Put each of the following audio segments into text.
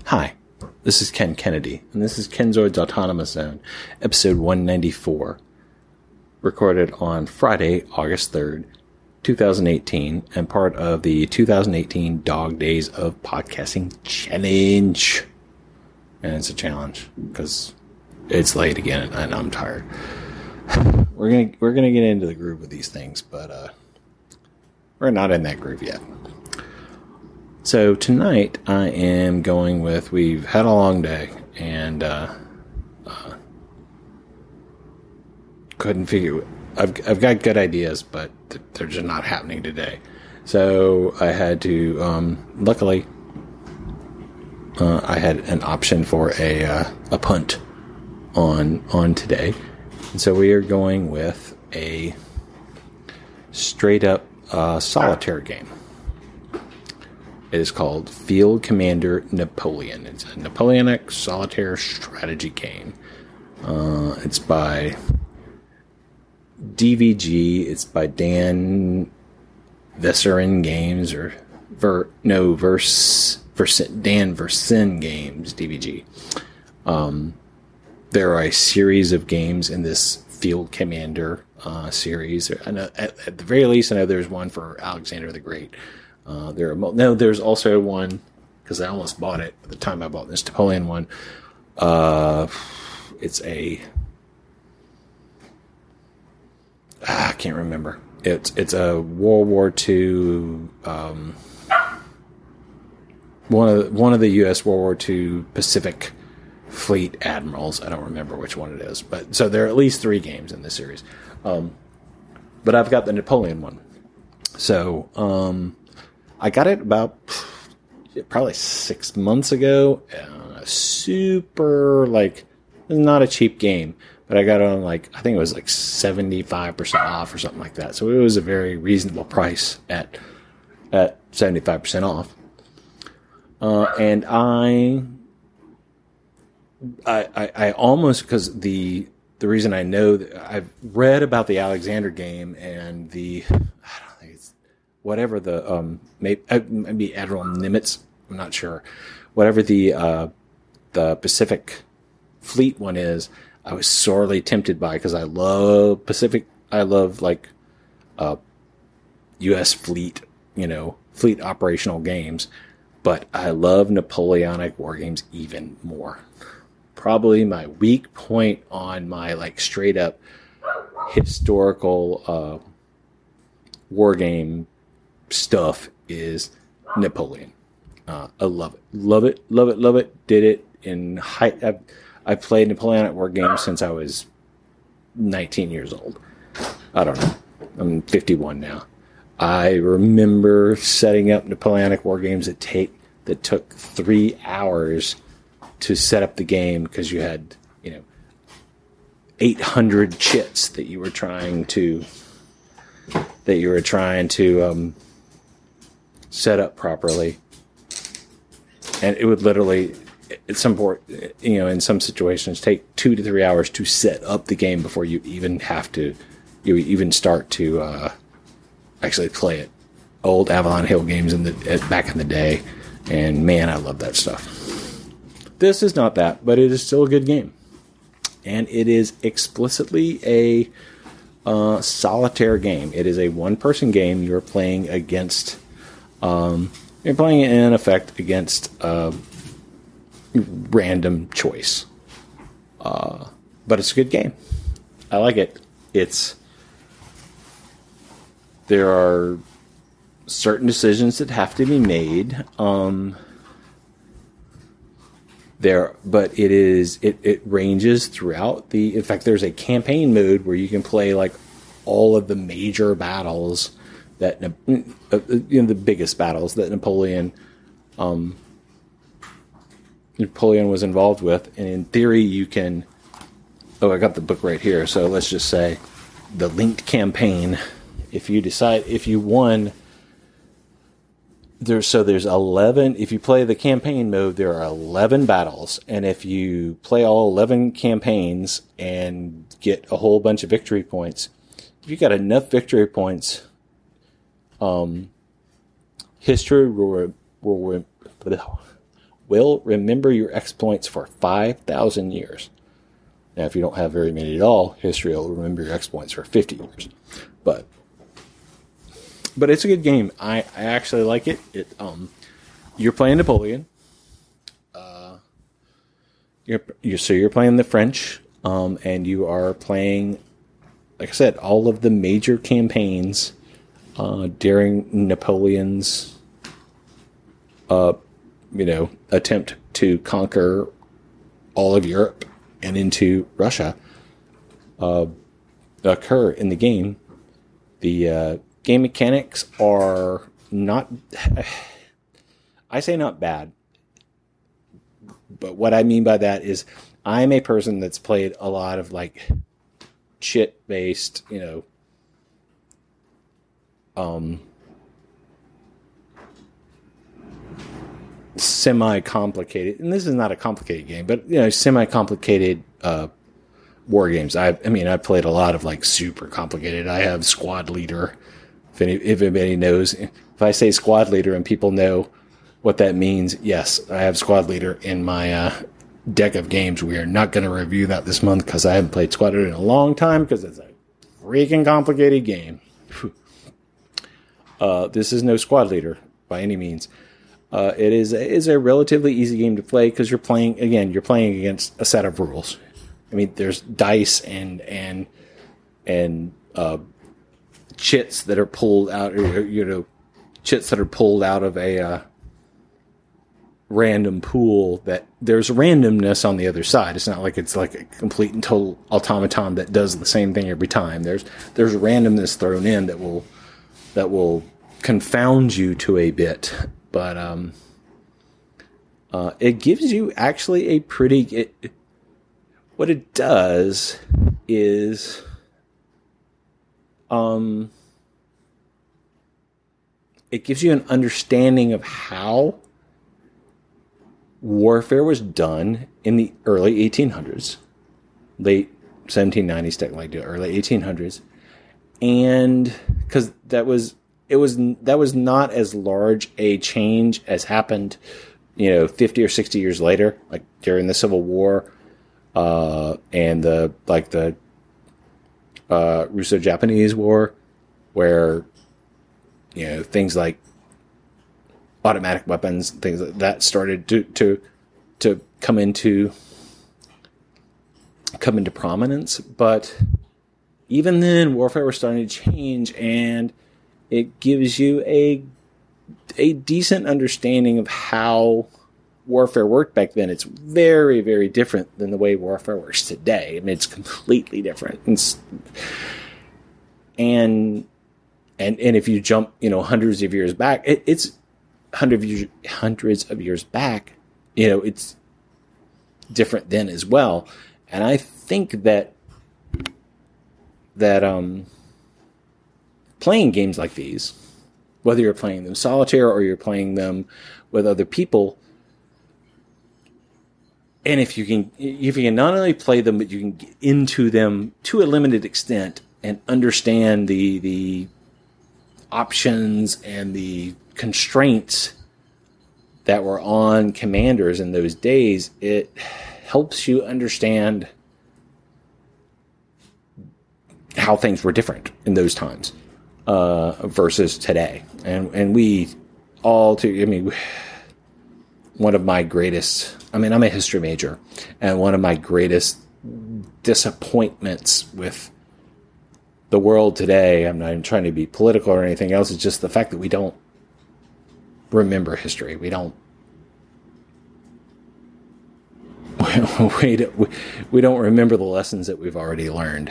Hi, this is Ken Kennedy, and this is Kenzoid's Autonomous Zone, episode 194, recorded on Friday, August 3rd, 2018, and part of the 2018 Dog Days of Podcasting Challenge. And it's a challenge, because it's late again, and I'm tired. We're gonna get into the groove of these things, but we're not in that groove yet. So tonight I am going with, we've had a long day and couldn't figure, I've got good ideas, but they're just not happening today. So I had to, luckily, I had an option for a punt on today. And so we are going with a straight up solitaire game. It is called Field Commander Napoleon. It's a Napoleonic solitaire strategy game. It's by DVG. It's by Dan Versin Games or Dan Versin Games, DVG. There are a series of games in this Field Commander series. I know, at the very least, I know there's one for Alexander the Great. There's also one, because I almost bought it at the time I bought this Napoleon one. It's a, I can't remember. It's a World War II, one of the U.S. World War II Pacific Fleet admirals. I don't remember which one it is, but so there are at least 3 games in this series. But I've got the Napoleon one. So, I got it about probably 6 months ago. Super, not a cheap game, but I got it on I think it was 75% off or something like that. So it was a very reasonable price at 75% off. And I almost, because the reason I know that I've read about the Alexander game and the, I don't think it's whatever the maybe Admiral Nimitz, I'm not sure, whatever the Pacific Fleet one is, I was sorely tempted by, because I love U.S. fleet, fleet operational games, but I love Napoleonic war games even more. Probably my weak point on my straight up historical war game stuff is Napoleon. I love it. Love it, love it, love it. Did it in height. I've played Napoleonic war games since I was 19 years old. I don't know. I'm 51 now. I remember setting up Napoleonic war games that took 3 hours to set up the game, because you had, 800 chits that you were trying to set up properly. And it would literally, at some point, in some situations, take 2 to 3 hours to set up the game before you even start to actually play it. Old Avalon Hill games back in the day, and man, I love that stuff. This is not that, but it is still a good game, and it is explicitly a solitaire game. It is a one-person game. You're playing against. You're playing in effect against random choice. But it's a good game. I like it. There are certain decisions that have to be made. But it ranges throughout in fact, there's a campaign mode where you can play all of the major battles that, the biggest battles that Napoleon was involved with. And in theory, you can, I got the book right here. So let's just say the linked campaign, if you won, there's 11, if you play the campaign mode, there are 11 battles. And if you play all 11 campaigns and get a whole bunch of victory points, if you got enough victory points, history will will remember your exploits for 5,000 years. Now, if you don't have very many at all, history will remember your exploits for 50 years. But it's a good game. I actually like it. You're playing Napoleon. You're playing the French, and you are playing, like I said, all of the major campaigns during Napoleon's attempt to conquer all of Europe and into Russia occur in the game. The game mechanics are not, I say not bad, but what I mean by that is I'm a person that's played a lot of like chit-based, semi-complicated, and this is not a complicated game, but semi-complicated war games. I've played a lot of like super complicated. I have Squad Leader. If anybody knows, if I say Squad Leader and people know what that means, yes, I have Squad Leader in my deck of games. We are not going to review that this month because I haven't played Squad Leader in a long time because it's a freaking complicated game. This is no Squad Leader by any means. It is a relatively easy game to play because you're playing against a set of rules. I mean, there's dice and chits that are pulled out, chits that are pulled out of a random pool. That there's randomness on the other side. It's not like it's like a complete and total automaton that does the same thing every time. There's randomness thrown in that will confound you to a bit. But it gives you actually a pretty... what it does is... it gives you an understanding of how warfare was done in the early 1800s. Late 1790s, technically, to early 1800s. And because that was not as large a change as happened, 50 or 60 years later, like during the Civil War, and the Russo-Japanese War, where, things like automatic weapons, things like that started to come into prominence. But even then, warfare was starting to change, and it gives you a decent understanding of how warfare worked back then. It's very, very different than the way warfare works today. I mean, it's completely different. And if you jump, hundreds of years back, it's hundreds of years back. It's different then as well. And I think that playing games like these, whether you're playing them solitaire or you're playing them with other people, and if you can not only play them, but you can get into them to a limited extent and understand the options and the constraints that were on commanders in those days, it helps you understand how things were different in those times versus today. And we all, one of my greatest, I'm a history major, and one of my greatest disappointments with the world today, I'm not even trying to be political or anything else, it's just the fact that we don't remember history. We don't remember the lessons that we've already learned.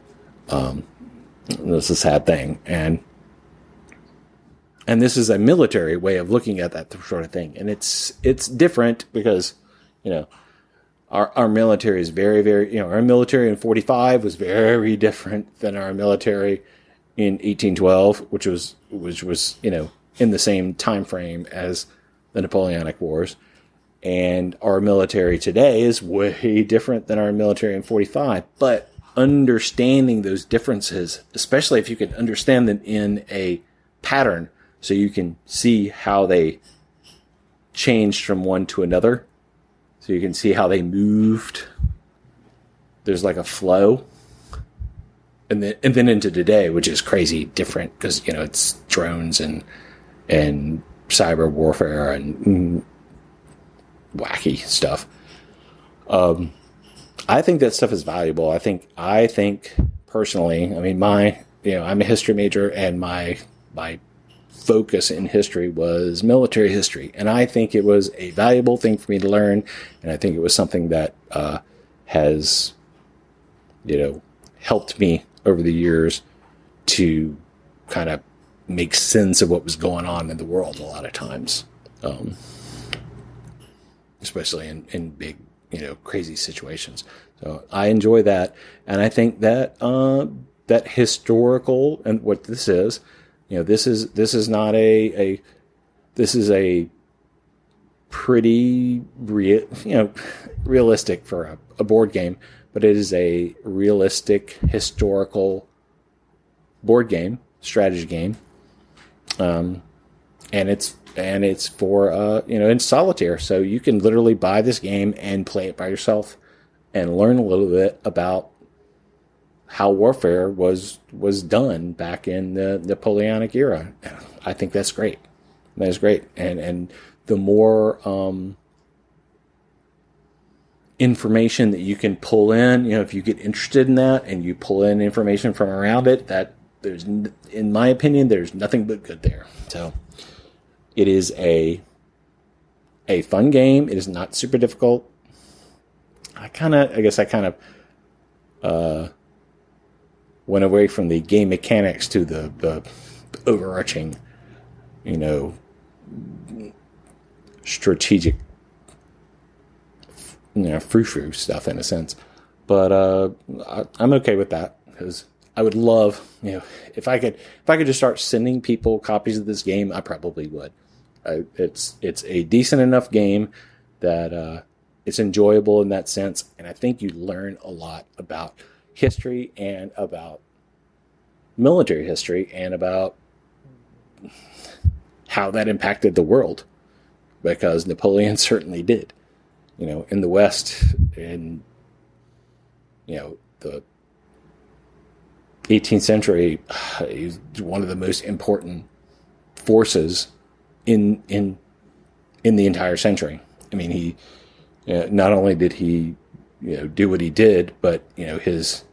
That's a sad thing. And this is a military way of looking at that sort of thing. And it's different because, our military is very, very, our military in 45 was very different than our military in 1812, which was, in the same time frame as the Napoleonic Wars. And our military today is way different than our military in 45. But understanding those differences, especially if you can understand them in a pattern, so you can see how they changed from one to another. So you can see how they moved. There's like a flow. And then into today, which is crazy different because, it's drones and cyber warfare and wacky stuff. I think that stuff is valuable. I think personally, I mean, I'm a history major, and my focus in history was military history. And I think it was a valuable thing for me to learn. And I think it was something that has, helped me over the years to kind of make sense of what was going on in the world a lot of times. Especially in big, crazy situations. So I enjoy that. And I think that, that historical, and what this is, this is not this is a pretty realistic for a board game, but it is a realistic historical board game, strategy game. And it's for, in solitaire. So you can literally buy this game and play it by yourself and learn a little bit about how warfare was done back in the Napoleonic era. I think that's great. That is great. And the more information that you can pull in, if you get interested in that and you pull in information from around it, that there's, in my opinion, there's nothing but good there. So it is a fun game. It is not super difficult. I guess I went away from the game mechanics to the overarching, strategic, frou-frou stuff in a sense. But I'm okay with that, because I would love, if I could just start sending people copies of this game, I probably would. It's a decent enough game that it's enjoyable in that sense, and I think you learn a lot about history and about military history and about how that impacted the world, because Napoleon certainly did. In the West, in the 18th century, he was one of the most important forces in the entire century. I mean, he not only did he do what he did, but his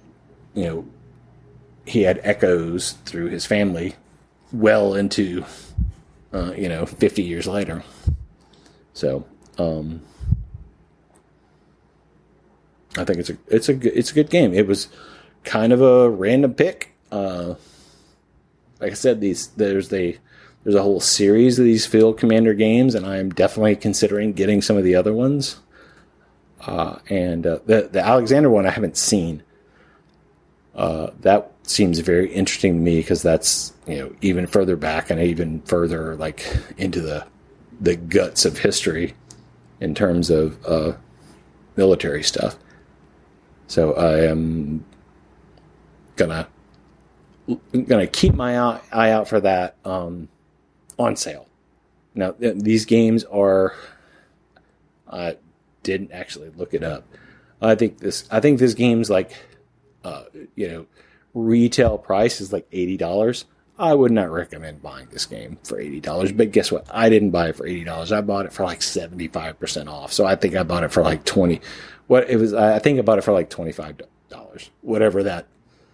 he had echoes through his family well into 50 years later. So I think it's a good game. It was kind of a random pick. Like I said, there's a whole series of these Field Commander games, and I'm definitely considering getting some of the other ones. And the Alexander one I haven't seen. That seems very interesting to me, because that's even further back and even further like into the guts of history in terms of military stuff. So I am gonna keep my eye out for that on sale. Now these games are. I didn't actually look it up. I think this game's like, retail price is like $80. I would not recommend buying this game for $80. But guess what? I didn't buy it for $80. I bought it for like 75% off. So I think I bought it for like $20. I think I bought it for like $25. Whatever that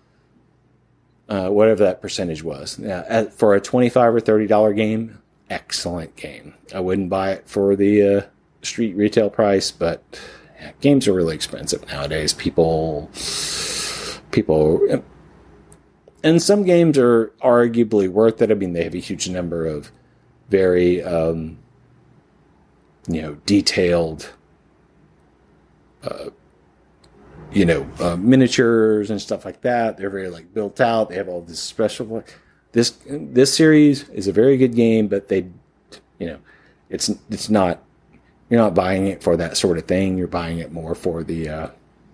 percentage was. Now, for a $25 or $30 game, excellent game. I wouldn't buy it for the street retail price, but games are really expensive nowadays. People, and some games are arguably worth it. I mean, they have a huge number of very, detailed, miniatures and stuff like that. They're very like built out. They have all this special. This series is a very good game, but it's not. You're not buying it for that sort of thing. You're buying it more for the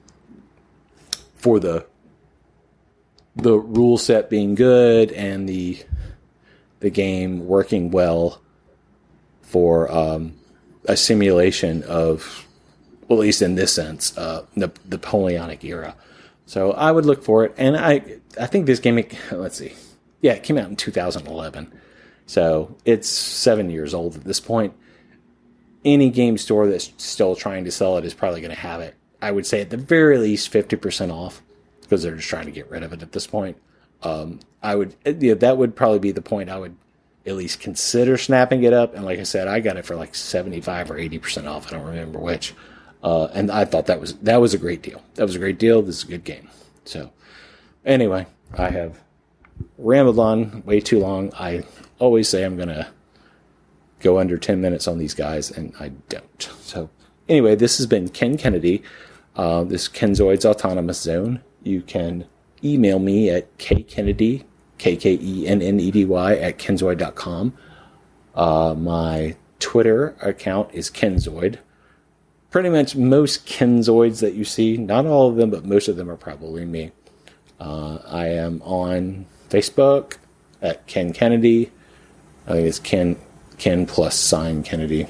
rule set being good and the game working well for a simulation of, well, at least in this sense, the Napoleonic era. So I would look for it. And I think this game, let's see. Yeah, it came out in 2011. So it's 7 years old at this point. Any game store that's still trying to sell it is probably going to have it. I would say at the very least 50% off, because they're just trying to get rid of it at this point. That would probably be the point I would at least consider snapping it up. And like I said, I got it for like 75 or 80% off. I don't remember which. And I thought that was a great deal. That was a great deal. This is a good game. So anyway, I have rambled on way too long. I always say I'm going to go under 10 minutes on these guys, and I don't. So anyway, this has been Ken Kennedy. This Kenzoid's Autonomous Zone. You can email me at kkennedy, KKENNEDY at kenzoid.com. My Twitter account is Kenzoid. Pretty much most Kenzoids that you see, not all of them, but most of them are probably me. I am on Facebook at Ken Kennedy. I think it's Ken plus sign Kennedy.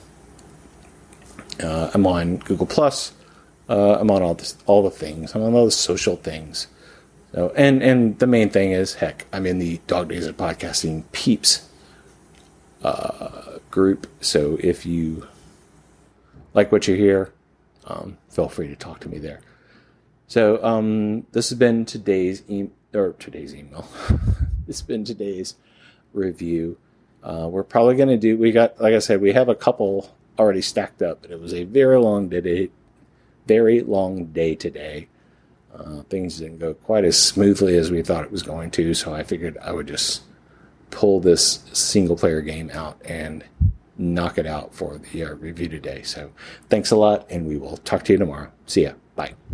I'm on Google Plus. I'm on all the things. I'm on all the social things. So, and the main thing is, heck, I'm in the Dog Days of Podcasting Peeps group. So if you like what you hear, feel free to talk to me there. So this has been today's email. This has been today's review. We're probably going to do. Like I said, we have a couple already stacked up, but it was a very long day today. Things didn't go quite as smoothly as we thought it was going to, so I figured I would just pull this single player game out and knock it out for the review today. So thanks a lot, and we will talk to you tomorrow. See ya. Bye.